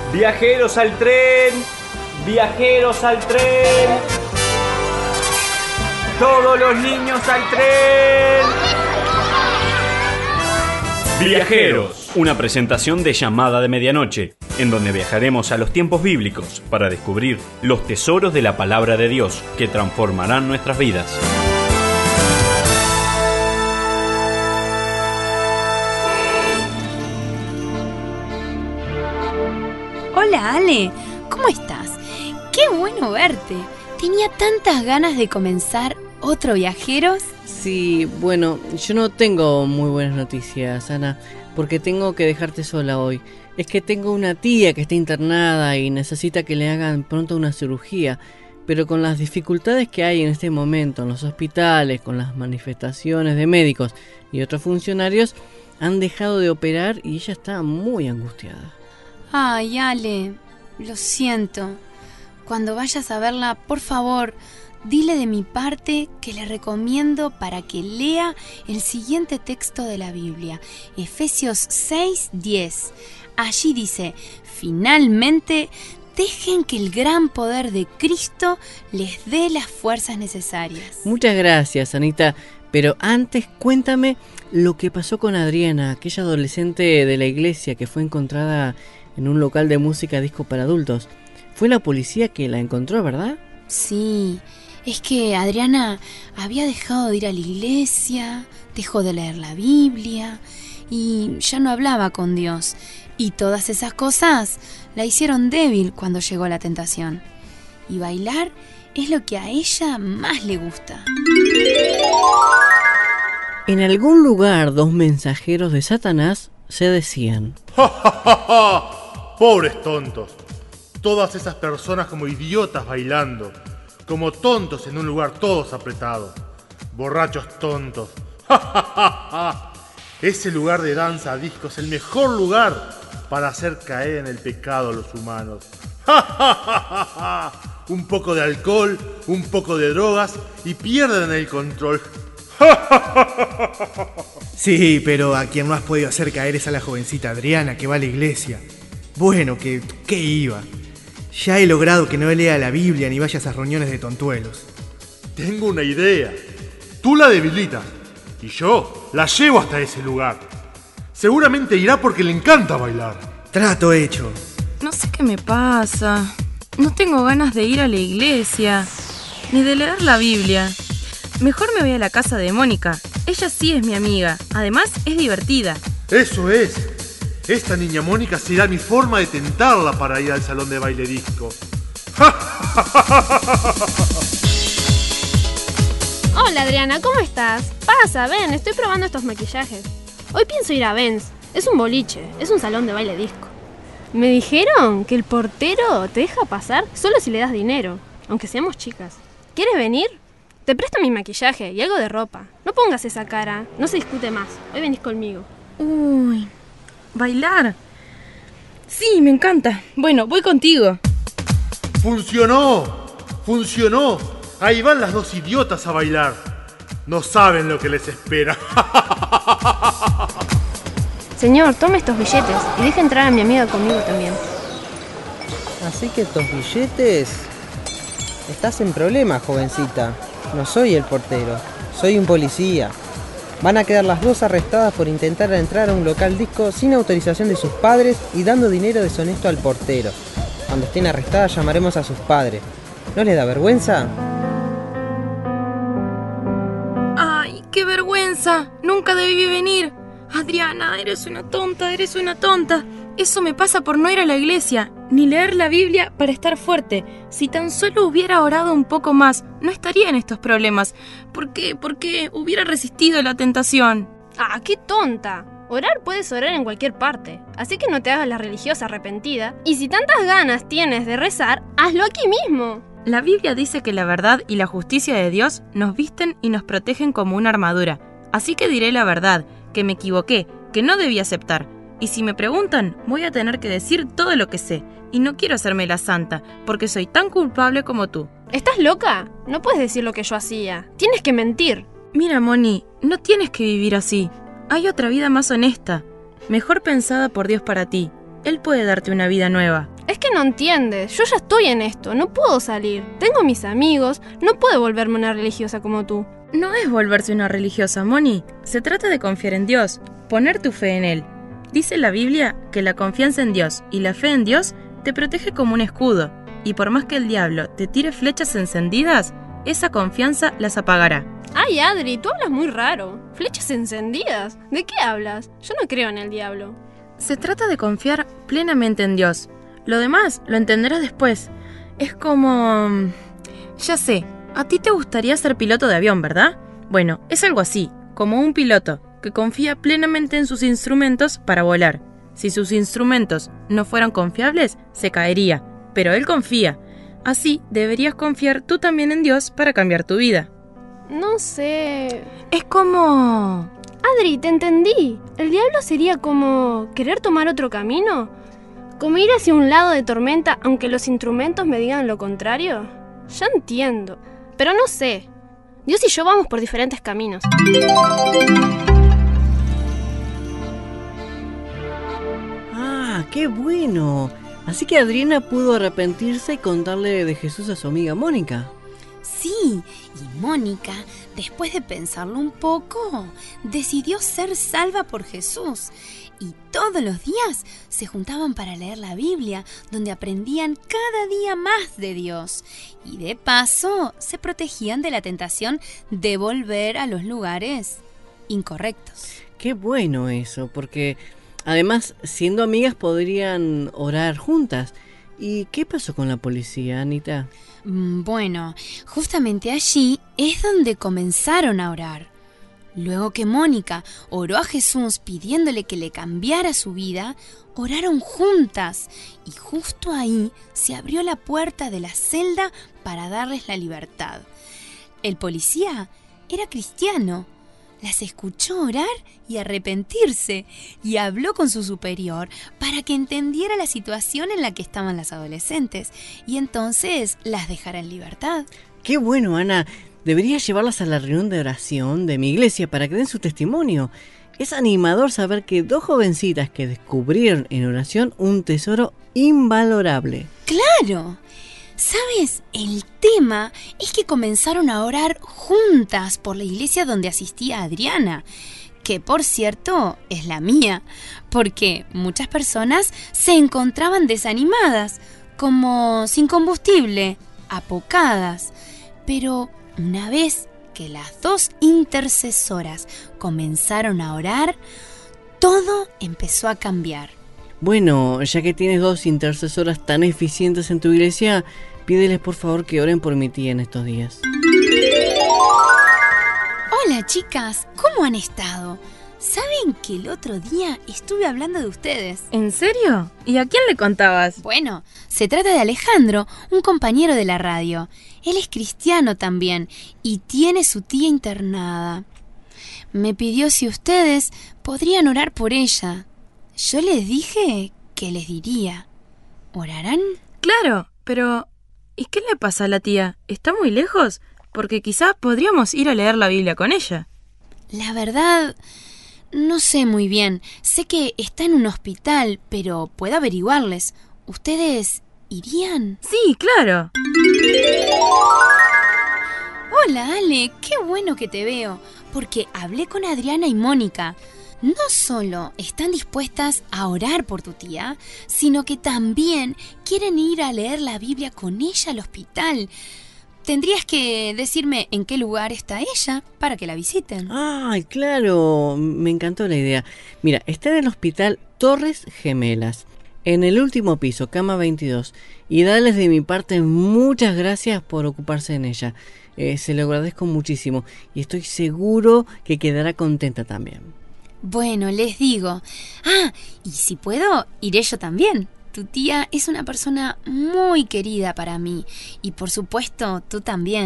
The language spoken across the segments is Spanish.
Viajeros al tren, viajeros al tren. Todos los niños al tren. Viajeros, una presentación de Llamada de Medianoche, en donde viajaremos a los tiempos bíblicos para descubrir los tesoros de la palabra de Dios que transformarán nuestras vidas. Hola Ale, ¿cómo estás? Qué bueno verte. Tenía tantas ganas de comenzar otro Viajeros. Sí, bueno, yo no tengo muy buenas noticias, Ana, porque tengo que dejarte sola hoy. Es que tengo una tía que está internada y necesita que le hagan pronto una cirugía, pero con las dificultades que hay en este momento en los hospitales, con las manifestaciones de médicos y otros funcionarios, han dejado de operar y ella está muy angustiada. Ay, Ale, lo siento. Cuando vayas a verla, por favor, dile de mi parte que le recomiendo para que lea el siguiente texto de la Biblia, Efesios 6:10. Allí dice: finalmente, dejen que el gran poder de Cristo les dé las fuerzas necesarias. Muchas gracias, Anita, pero antes cuéntame lo que pasó con Adriana, aquella adolescente de la iglesia que fue encontrada en un local de música disco para adultos. Fue la policía que la encontró, ¿verdad? Sí, es que Adriana había dejado de ir a la iglesia, dejó de leer la Biblia y ya no hablaba con Dios. Y todas esas cosas la hicieron débil cuando llegó la tentación. Y bailar es lo que a ella más le gusta. En algún lugar, dos mensajeros de Satanás se decían: ¡Ja, ja, ja, ja! ¡Pobres tontos! Todas esas personas como idiotas bailando, como tontos en un lugar todos apretados, borrachos tontos. ¡Ja, ja, ja, ja! Ese lugar de danza a disco es el mejor lugar para hacer caer en el pecado a los humanos. ¡Ja, ja, ja, ja, ja! Un poco de alcohol, un poco de drogas y pierden el control. Sí, pero a quien no has podido hacer caer es a la jovencita Adriana que va a la iglesia. Bueno, ¿qué iba? Ya he logrado que no lea la Biblia ni vaya a esas reuniones de tontuelos. Tengo una idea. Tú la debilitas y yo la llevo hasta ese lugar. Seguramente irá porque le encanta bailar. Trato hecho. No sé qué me pasa. No tengo ganas de ir a la iglesia, ni de leer la Biblia. Mejor me voy a la casa de Mónica. Ella sí es mi amiga. Además, es divertida. Eso es. Esta niña Mónica será mi forma de tentarla para ir al salón de baile disco. Hola Adriana, ¿cómo estás? Pasa, ven, estoy probando estos maquillajes. Hoy pienso ir a Benz. Es un boliche, es un salón de baile disco. Me dijeron que el portero te deja pasar solo si le das dinero, aunque seamos chicas. ¿Quieres venir? Te presto mi maquillaje y algo de ropa. No pongas esa cara, no se discute más. Hoy venís conmigo. Uy, bailar. Sí, me encanta. Bueno, voy contigo. ¡Funcionó! ¡Funcionó! Ahí van las dos idiotas a bailar. No saben lo que les espera. Señor, tome estos billetes y deje entrar a mi amiga conmigo también. Así que estos billetes... Estás en problemas, jovencita. No soy el portero, soy un policía. Van a quedar las dos arrestadas por intentar entrar a un local disco sin autorización de sus padres y dando dinero deshonesto al portero. Cuando estén arrestadas llamaremos a sus padres. ¿No les da vergüenza? ¡Ay, qué vergüenza! Nunca debí venir. Adriana, eres una tonta, eres una tonta. Eso me pasa por no ir a la iglesia, ni leer la Biblia para estar fuerte. Si tan solo hubiera orado un poco más, no estaría en estos problemas. Porque hubiera resistido la tentación. ¡Ah, qué tonta! Orar puedes orar en cualquier parte, así que no te hagas la religiosa arrepentida. Y si tantas ganas tienes de rezar, hazlo aquí mismo. La Biblia dice que la verdad y la justicia de Dios nos visten y nos protegen como una armadura. Así que diré la verdad, que me equivoqué, que no debí aceptar. Y si me preguntan, voy a tener que decir todo lo que sé. Y no quiero hacerme la santa, porque soy tan culpable como tú. ¿Estás loca? No puedes decir lo que yo hacía. Tienes que mentir. Mira, Moni, no tienes que vivir así. Hay otra vida más honesta, mejor pensada por Dios para ti. Él puede darte una vida nueva. Es que no entiendes, yo ya estoy en esto, no puedo salir. Tengo mis amigos, no puedo volverme una religiosa como tú. No es volverse una religiosa, Moni. Se trata de confiar en Dios, poner tu fe en Él. Dice la Biblia que la confianza en Dios y la fe en Dios te protege como un escudo. Y por más que el diablo te tire flechas encendidas, esa confianza las apagará. Ay, Adri, tú hablas muy raro. ¿Flechas encendidas? ¿De qué hablas? Yo no creo en el diablo. Se trata de confiar plenamente en Dios. Lo demás lo entenderás después. Es como... Ya sé, a ti te gustaría ser piloto de avión, ¿verdad? Bueno, es algo así, como un piloto que confía plenamente en sus instrumentos para volar. Si sus instrumentos no fueran confiables, se caería, pero él confía. Así deberías confiar tú también en Dios para cambiar tu vida. No sé... Es como... Adri, te entendí. ¿El diablo sería como querer tomar otro camino? ¿Como ir hacia un lado de tormenta aunque los instrumentos me digan lo contrario? Ya entiendo, pero no sé. Dios y yo vamos por diferentes caminos. ¡Ah, qué bueno! Así que Adriana pudo arrepentirse y contarle de Jesús a su amiga Mónica. Sí, y Mónica, después de pensarlo un poco, decidió ser salva por Jesús. Y todos los días se juntaban para leer la Biblia, donde aprendían cada día más de Dios. Y de paso, se protegían de la tentación de volver a los lugares incorrectos. Qué bueno eso, porque además, siendo amigas, podrían orar juntas. ¿Y qué pasó con la policía, Anita? Bueno, justamente allí es donde comenzaron a orar. Luego que Mónica oró a Jesús pidiéndole que le cambiara su vida, oraron juntas y justo ahí se abrió la puerta de la celda para darles la libertad. El policía era cristiano. Las escuchó orar y arrepentirse y habló con su superior para que entendiera la situación en la que estaban las adolescentes y entonces las dejara en libertad. ¡Qué bueno, Ana! Deberías llevarlas a la reunión de oración de mi iglesia para que den su testimonio. Es animador saber que 2 jovencitas que descubrieron en oración un tesoro invalorable. ¡Claro! ¿Sabes? El tema es que comenzaron a orar juntas por la iglesia donde asistía Adriana, que por cierto es la mía, porque muchas personas se encontraban desanimadas, como sin combustible, apocadas. Pero una vez que las 2 intercesoras comenzaron a orar, todo empezó a cambiar. Bueno, ya que tienes 2 intercesoras tan eficientes en tu iglesia, pídeles por favor que oren por mi tía en estos días. Hola chicas, ¿cómo han estado? ¿Saben que el otro día estuve hablando de ustedes? ¿En serio? ¿Y a quién le contabas? Bueno, se trata de Alejandro, un compañero de la radio. Él es cristiano también y tiene su tía internada. Me pidió si ustedes podrían orar por ella. Yo les dije que les diría. ¿Orarán? Claro, pero ¿y qué le pasa a la tía? ¿Está muy lejos? Porque quizá podríamos ir a leer la Biblia con ella. La verdad, no sé muy bien. Sé que está en un hospital, pero puedo averiguarles. ¿Ustedes irían? Sí, claro. Hola, Ale, qué bueno que te veo, porque hablé con Adriana y Mónica. No solo están dispuestas a orar por tu tía, sino que también quieren ir a leer la Biblia con ella al hospital. Tendrías que decirme en qué lugar está ella para que la visiten. ¡Ay, claro! Me encantó la idea. Mira, está en el hospital Torres Gemelas, en el último piso, cama 22. Y dales de mi parte muchas gracias por ocuparse en ella. Se lo agradezco muchísimo y estoy seguro que quedará contenta también. Bueno, les digo. Ah, y si puedo, iré yo también. Tu tía es una persona muy querida para mí. Y por supuesto, tú también.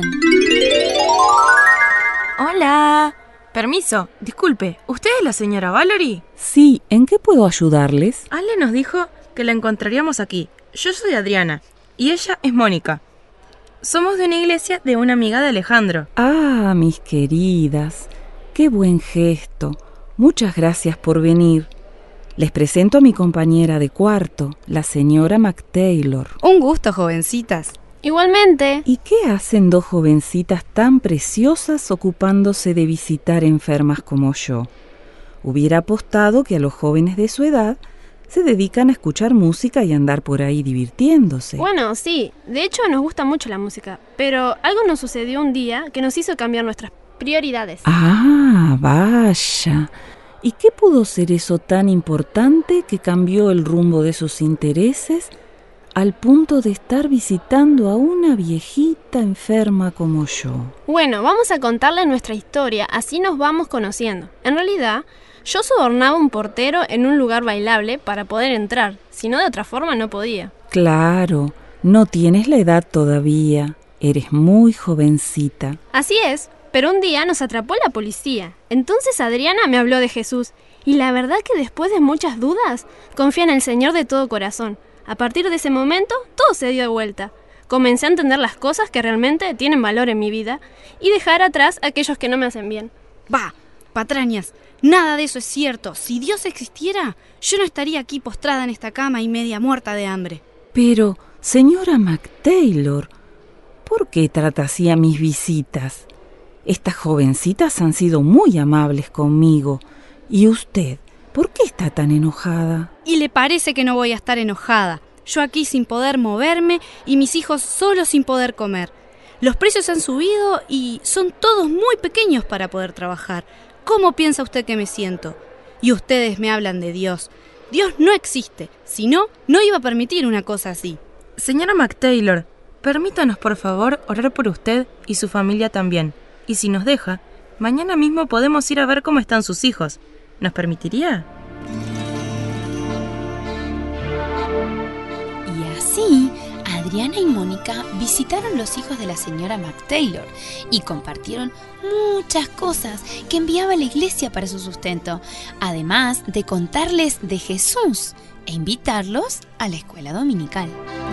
Hola. Permiso, disculpe, ¿usted es la señora Valerie? Sí, ¿en qué puedo ayudarles? Ale nos dijo que la encontraríamos aquí. Yo soy Adriana y ella es Mónica. Somos de una iglesia de una amiga de Alejandro. Ah, mis queridas, qué buen gesto. Muchas gracias por venir. Les presento a mi compañera de cuarto, la señora McTaylor. Un gusto, jovencitas. Igualmente. ¿Y qué hacen dos jovencitas tan preciosas ocupándose de visitar enfermas como yo? Hubiera apostado que a los jóvenes de su edad se dedican a escuchar música y andar por ahí divirtiéndose. Bueno, sí, de hecho nos gusta mucho la música, pero algo nos sucedió un día que nos hizo cambiar nuestras prioridades. Ah, vaya. ¿Y qué pudo ser eso tan importante que cambió el rumbo de sus intereses al punto de estar visitando a una viejita enferma como yo? Bueno, vamos a contarle nuestra historia, así nos vamos conociendo. En realidad, yo sobornaba a un portero en un lugar bailable para poder entrar, si no de otra forma no podía. Claro, no tienes la edad todavía, eres muy jovencita. Así es. Pero un día nos atrapó la policía. Entonces Adriana me habló de Jesús. Y la verdad que después de muchas dudas, confié en el Señor de todo corazón. A partir de ese momento, todo se dio de vuelta. Comencé a entender las cosas que realmente tienen valor en mi vida y dejar atrás aquellos que no me hacen bien. Bah, patrañas, nada de eso es cierto. Si Dios existiera, yo no estaría aquí postrada en esta cama y media muerta de hambre. Pero, señora McTaylor, ¿por qué trata así a mis visitas? Estas jovencitas han sido muy amables conmigo. ¿Y usted, por qué está tan enojada? Y le parece que no voy a estar enojada. Yo aquí sin poder moverme y mis hijos solos sin poder comer. Los precios han subido y son todos muy pequeños para poder trabajar. ¿Cómo piensa usted que me siento? Y ustedes me hablan de Dios. Dios no existe. Si no, no iba a permitir una cosa así. Señora McTaylor, permítanos por favor orar por usted y su familia también. Y si nos deja, mañana mismo podemos ir a ver cómo están sus hijos. ¿Nos permitiría? Y así, Adriana y Mónica visitaron los hijos de la señora McTaylor y compartieron muchas cosas que enviaba la iglesia para su sustento, además de contarles de Jesús e invitarlos a la escuela dominical.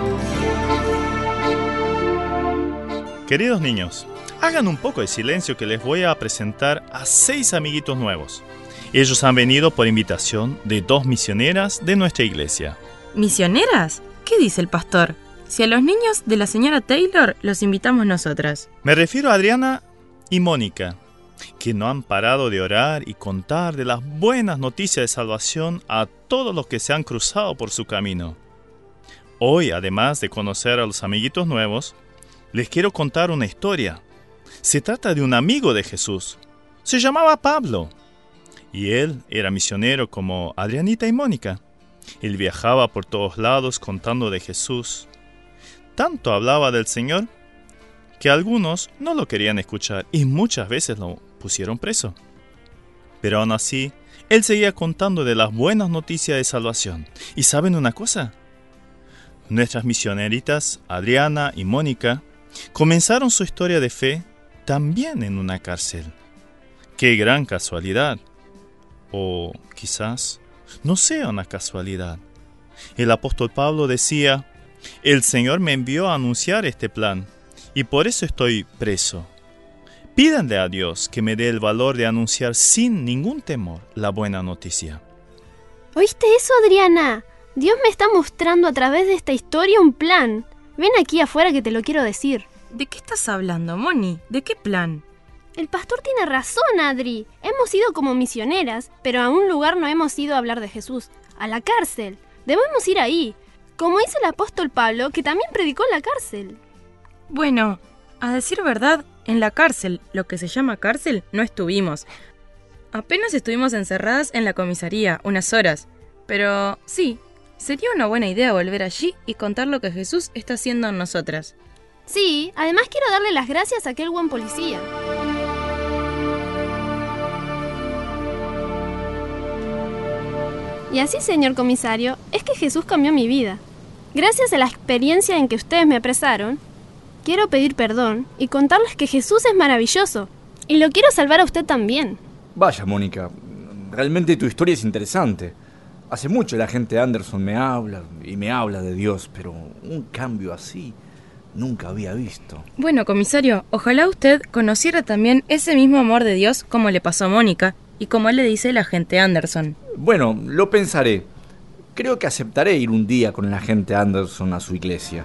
Queridos niños, hagan un poco de silencio que les voy a presentar a 6 amiguitos nuevos. Ellos han venido por invitación de 2 misioneras de nuestra iglesia. ¿Misioneras? ¿Qué dice el pastor? Si a los niños de la señora Taylor los invitamos nosotras. Me refiero a Adriana y Mónica, que no han parado de orar y contar de las buenas noticias de salvación a todos los que se han cruzado por su camino. Hoy, además de conocer a los amiguitos nuevos, les quiero contar una historia. Se trata de un amigo de Jesús. Se llamaba Pablo. Y él era misionero como Adrianita y Mónica. Él viajaba por todos lados contando de Jesús. Tanto hablaba del Señor que algunos no lo querían escuchar y muchas veces lo pusieron preso. Pero aún así, él seguía contando de las buenas noticias de salvación. ¿Y saben una cosa? Nuestras misioneritas, Adriana y Mónica, comenzaron su historia de fe también en una cárcel. ¡Qué gran casualidad! O quizás no sea una casualidad. El apóstol Pablo decía: el Señor me envió a anunciar este plan y por eso estoy preso. Pídanle a Dios que me dé el valor de anunciar sin ningún temor la buena noticia. ¿Oíste eso, Adriana? Dios me está mostrando a través de esta historia un plan. Ven aquí afuera que te lo quiero decir. ¿De qué estás hablando, Moni? ¿De qué plan? El pastor tiene razón, Adri. Hemos ido como misioneras, pero a un lugar no hemos ido a hablar de Jesús. A la cárcel. Debemos ir ahí. Como hizo el apóstol Pablo, que también predicó en la cárcel. Bueno, a decir verdad, en la cárcel, lo que se llama cárcel, no estuvimos. Apenas estuvimos encerradas en la comisaría, unas horas. Pero sí, sería una buena idea volver allí y contar lo que Jesús está haciendo en nosotras. Sí, además quiero darle las gracias a aquel buen policía. Y así, señor comisario, es que Jesús cambió mi vida. Gracias a la experiencia en que ustedes me apresaron, quiero pedir perdón y contarles que Jesús es maravilloso. Y lo quiero salvar a usted también. Vaya, Mónica, realmente tu historia es interesante. Hace mucho la gente de Anderson me habla de Dios, pero un cambio así nunca había visto. Bueno, comisario, ojalá usted conociera también ese mismo amor de Dios como le pasó a Mónica y como él le dice el agente Anderson. Bueno, lo pensaré. Creo que aceptaré ir un día con el agente Anderson a su iglesia.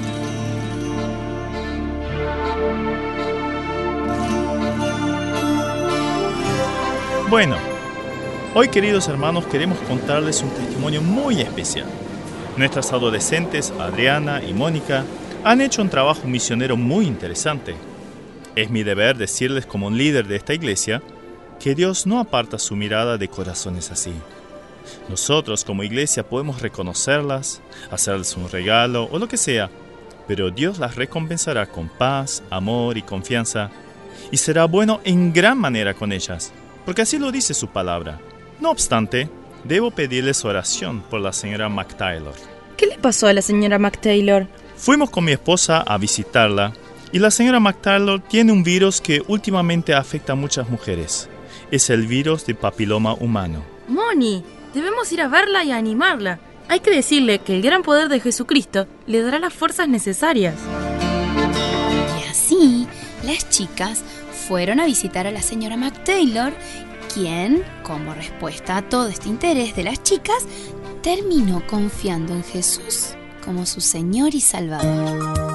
Bueno, hoy, queridos hermanos, queremos contarles un testimonio muy especial. Nuestras adolescentes, Adriana y Mónica, han hecho un trabajo misionero muy interesante. Es mi deber decirles como un líder de esta iglesia que Dios no aparta su mirada de corazones así. Nosotros como iglesia podemos reconocerlas, hacerles un regalo o lo que sea, pero Dios las recompensará con paz, amor y confianza, y será bueno en gran manera con ellas, porque así lo dice su palabra. No obstante, debo pedirles oración por la señora McTaylor. ¿Qué le pasó a la señora McTaylor? Fuimos con mi esposa a visitarla, y la señora McTaylor tiene un virus que últimamente afecta a muchas mujeres. Es el virus del papiloma humano. Moni, debemos ir a verla y a animarla. Hay que decirle que el gran poder de Jesucristo le dará las fuerzas necesarias. Y así, las chicas fueron a visitar a la señora McTaylor, quien, como respuesta a todo este interés de las chicas, terminó confiando en Jesús como su Señor y Salvador.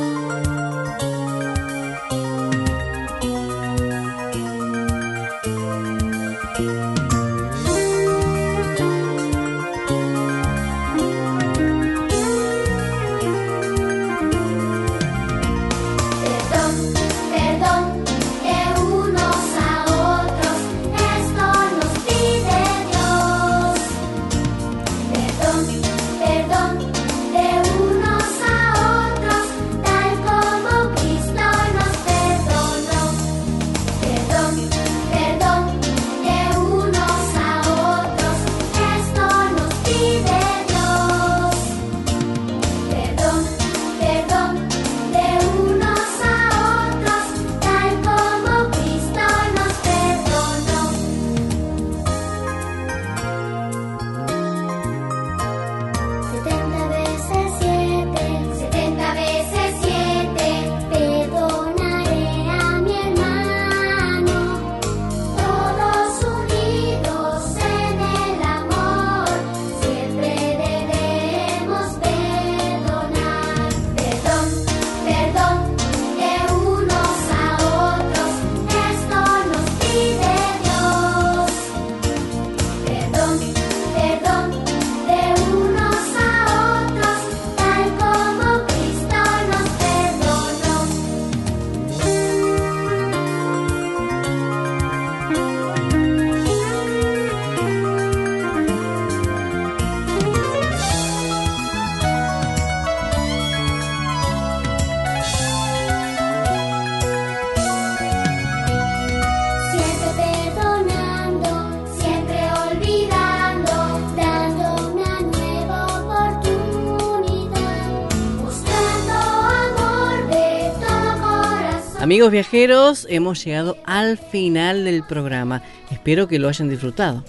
Amigos viajeros, hemos llegado al final del programa. Espero que lo hayan disfrutado.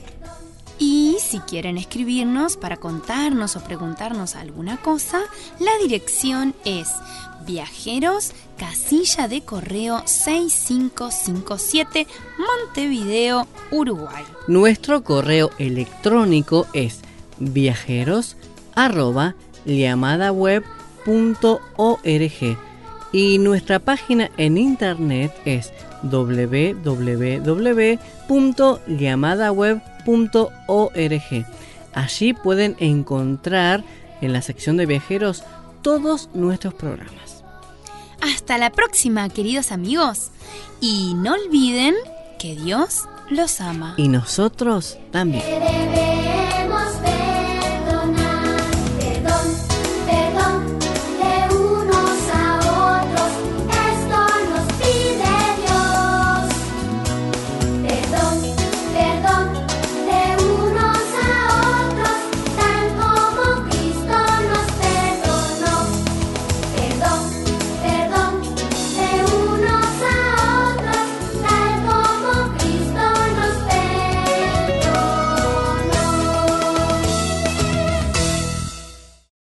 Y si quieren escribirnos para contarnos o preguntarnos alguna cosa, la dirección es Viajeros, Casilla de Correo 6557, Montevideo, Uruguay. Nuestro correo electrónico es viajeros@llamadaweb.org y nuestra página en internet es www.llamadaweb.org. Allí pueden encontrar en la sección de viajeros todos nuestros programas. Hasta la próxima, queridos amigos. Y no olviden que Dios los ama. Y nosotros también.